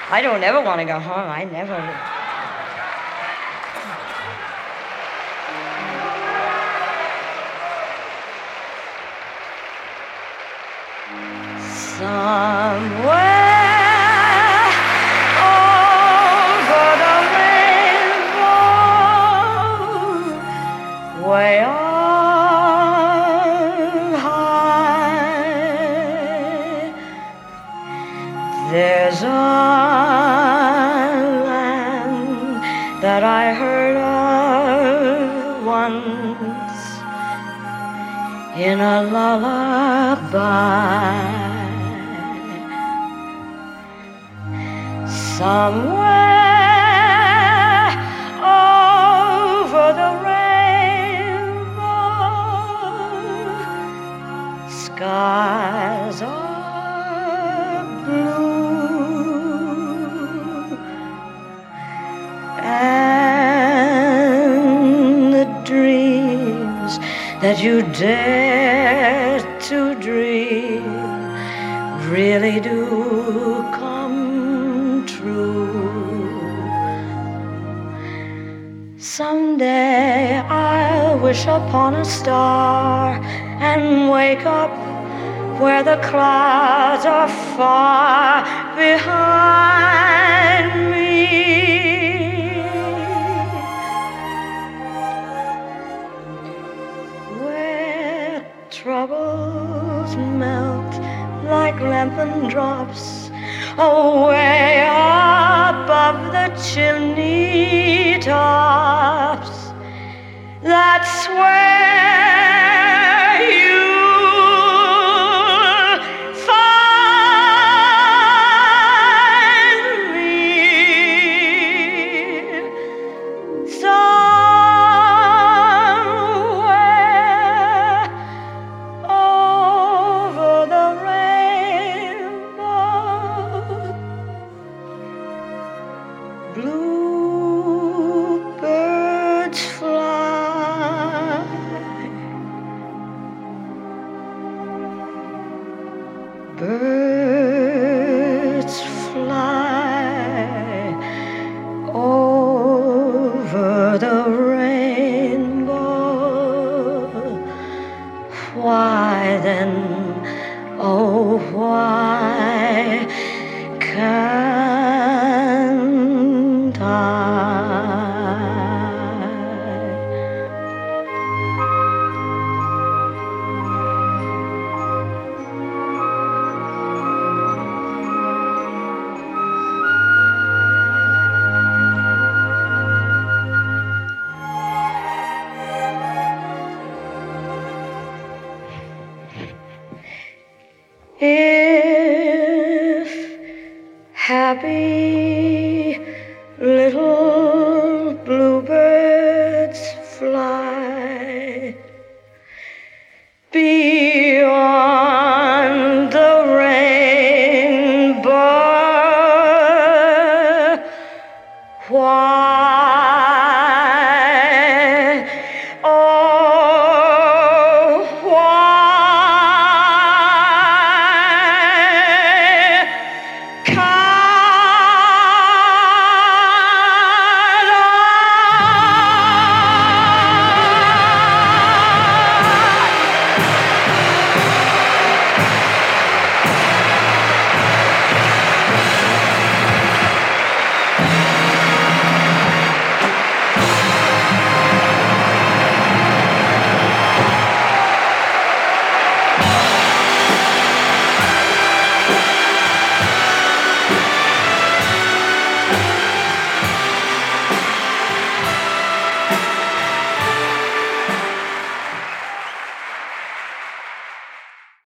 I don't ever want to go home. I never. Somewhere over the rainbow, way on high, there's a land that I heard of once in a lullaby. Somewhere over the rainbow, skies are blue, and the dreams that you dare to dream really do come true. Someday I'll wish upon a star and wake up where the clouds are far behind me, where troubles melt like lambent drops away above the chimney tops. That's where you'll find me, somewhere over the bluebirds fly, birds fly over the rainbow. Why then, oh why can't I? If happy little